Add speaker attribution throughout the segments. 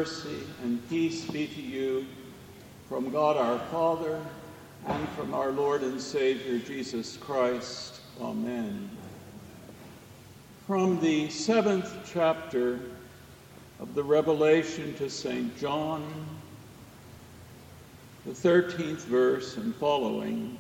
Speaker 1: mercy, and peace be to you from God our Father and from our Lord and Savior Jesus Christ. Amen. From the 7th chapter of the Revelation to St. John, the 13th verse and following.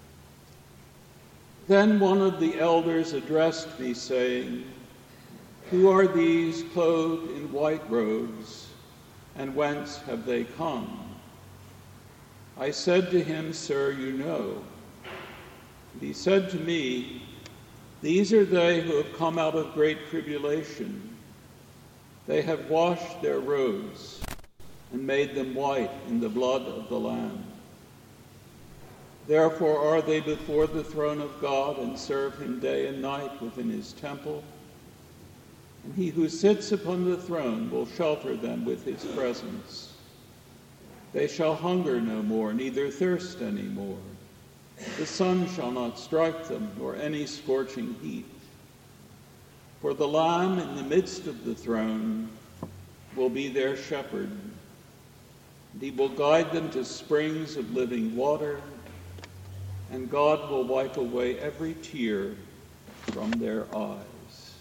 Speaker 1: Then one of the elders addressed me, saying, "Who are these clothed in white robes, and whence have they come?" I said to him, "Sir, you know." And he said to me, "These are they who have come out of great tribulation. They have washed their robes and made them white in the blood of the Lamb. Therefore are they before the throne of God and serve him day and night within his temple. And he who sits upon the throne will shelter them with his presence. They shall hunger no more, neither thirst any more. The sun shall not strike them, nor any scorching heat. For the Lamb in the midst of the throne will be their shepherd, and he will guide them to springs of living water, and God will wipe away every tear from their eyes."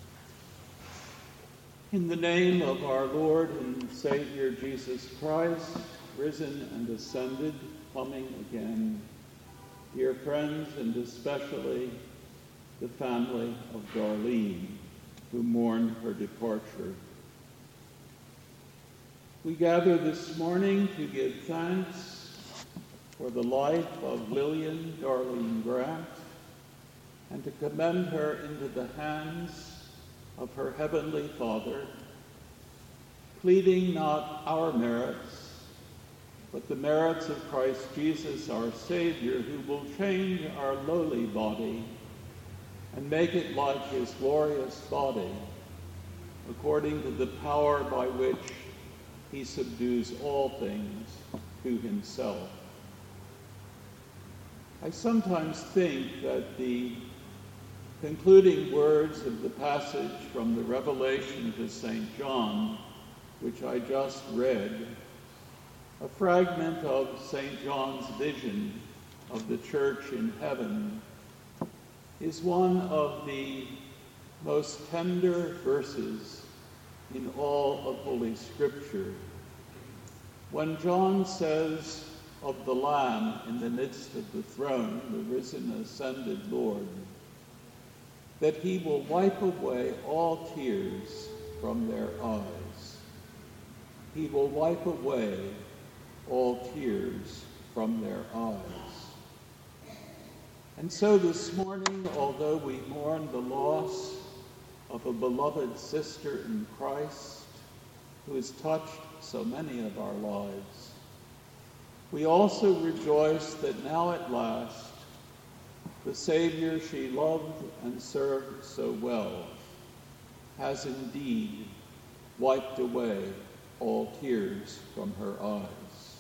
Speaker 1: In the name of our Lord and Savior Jesus Christ, risen and ascended, coming again, dear friends, and especially the family of Darlene, who mourn her departure. We gather this morning to give thanks for the life of Lillian Darlene Grant and to commend her into the hands of her Heavenly Father, pleading not our merits, but the merits of Christ Jesus, our Savior, who will change our lowly body and make it like his glorious body, according to the power by which he subdues all things to himself. I sometimes think that the concluding words of the passage from the Revelation to St. John, which I just read, a fragment of St. John's vision of the church in heaven, is one of the most tender verses in all of Holy Scripture. When John says of the Lamb in the midst of the throne, the risen, ascended Lord, that he will wipe away all tears from their eyes. He will wipe away all tears from their eyes. And so this morning, although we mourn the loss of a beloved sister in Christ who has touched so many of our lives, we also rejoice that now at last the Savior she loved and served so well has indeed wiped away all tears from her eyes.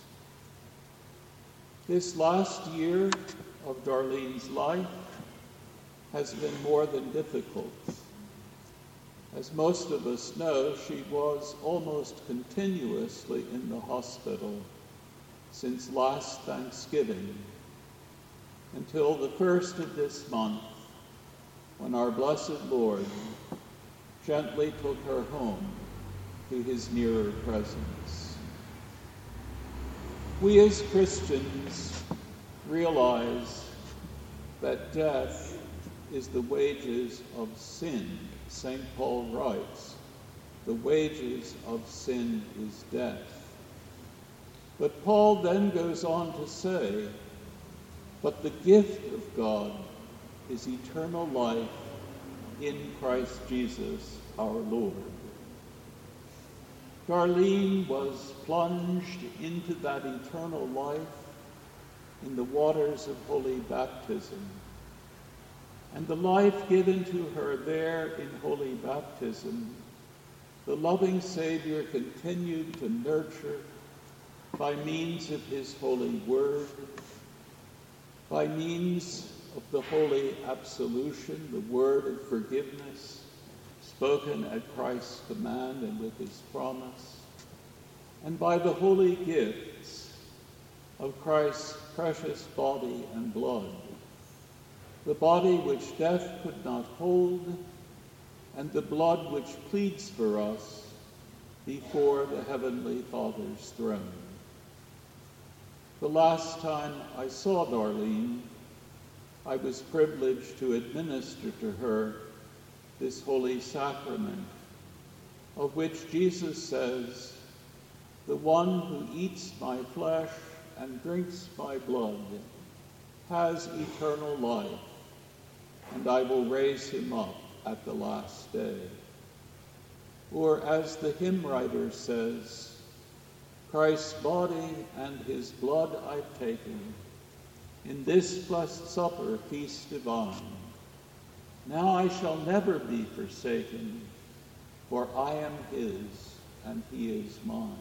Speaker 1: This last year of Darlene's life has been more than difficult. As most of us know, she was almost continuously in the hospital since last Thanksgiving until the 1st of this month, when our blessed Lord gently took her home to his nearer presence. We as Christians realize that death is the wages of sin. St. Paul writes, "The wages of sin is death." But Paul then goes on to say, "But the gift of God is eternal life in Christ Jesus our Lord." Darlene was plunged into that eternal life in the waters of holy baptism. And the life given to her there in holy baptism, the loving Savior continued to nurture by means of his holy word, by means of the holy absolution, the word of forgiveness spoken at Christ's command and with his promise, and by the holy gifts of Christ's precious body and blood, the body which death could not hold, and the blood which pleads for us before the Heavenly Father's throne. The last time I saw Darlene, I was privileged to administer to her this holy sacrament, of which Jesus says, "The one who eats my flesh and drinks my blood has eternal life, and I will raise him up at the last day." Or as the hymn writer says, "Christ's body and his blood I've taken, in this blessed supper feast divine. Now I shall never be forsaken, for I am his and he is mine."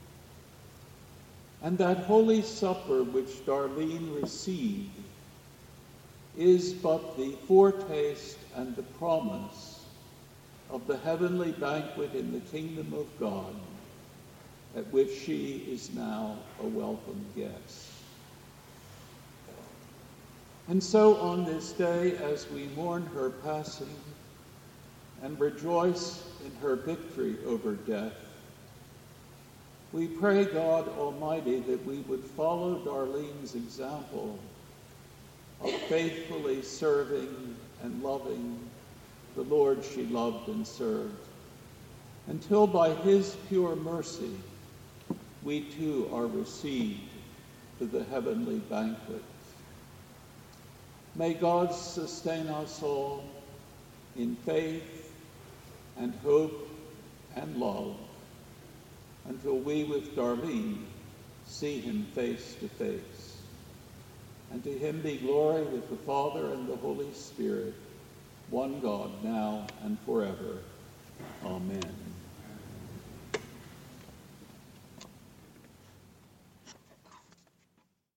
Speaker 1: And that holy supper which Darlene received is but the foretaste and the promise of the heavenly banquet in the kingdom of God, at which she is now a welcome guest. And so on this day, as we mourn her passing and rejoice in her victory over death, we pray God Almighty that we would follow Darlene's example of faithfully serving and loving the Lord she loved and served, until by his pure mercy we too are received to the heavenly banquet. May God sustain us all in faith and hope and love, until we with Darlene see him face to face. And to him be glory with the Father and the Holy Spirit, one God, now and forever. Amen.